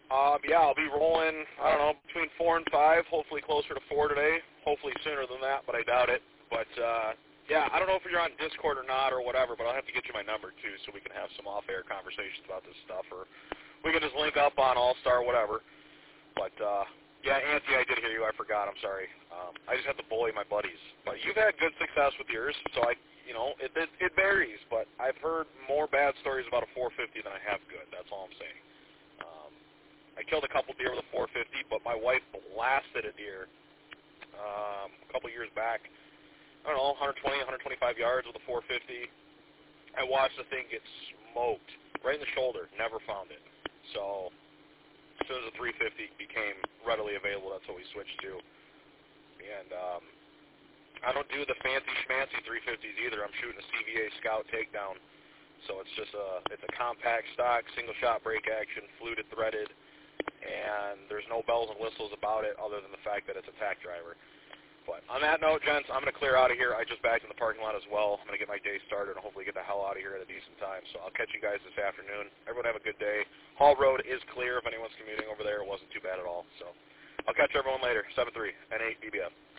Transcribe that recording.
Yeah, I'll be rolling, I don't know, between 4 and 5, hopefully closer to 4 today. Hopefully sooner than that, but I doubt it. But, yeah, I don't know if you're on Discord or not or whatever, but I'll have to get you my number, too, so we can have some off-air conversations about this stuff, or we can just link up on All-Star, whatever. But, yeah, Auntie, I did hear you. I forgot. I'm sorry. I just have to bully my buddies. But you've had good success with yours, so it varies. But I've heard more bad stories about a 450 than I have good. That's all I'm saying. I killed a couple deer with a 450, but my wife blasted a deer a couple years back. I don't know, 120, 125 yards with a 450. I watched the thing get smoked right in the shoulder. Never found it. So as soon as the 350 became readily available, that's what we switched to. And I don't do the fancy schmancy 350s either. I'm shooting a CVA Scout takedown. So it's just it's a compact stock, single shot break action, fluted threaded, and there's no bells and whistles about it other than the fact that it's a tack driver. But on that note, gents, I'm going to clear out of here. I just backed in the parking lot as well. I'm going to get my day started and hopefully get the hell out of here at a decent time. So I'll catch you guys this afternoon. Everyone have a good day. Hall Road is clear if anyone's commuting over there. It wasn't too bad at all. So I'll catch everyone later. 7-3, N8 BBF.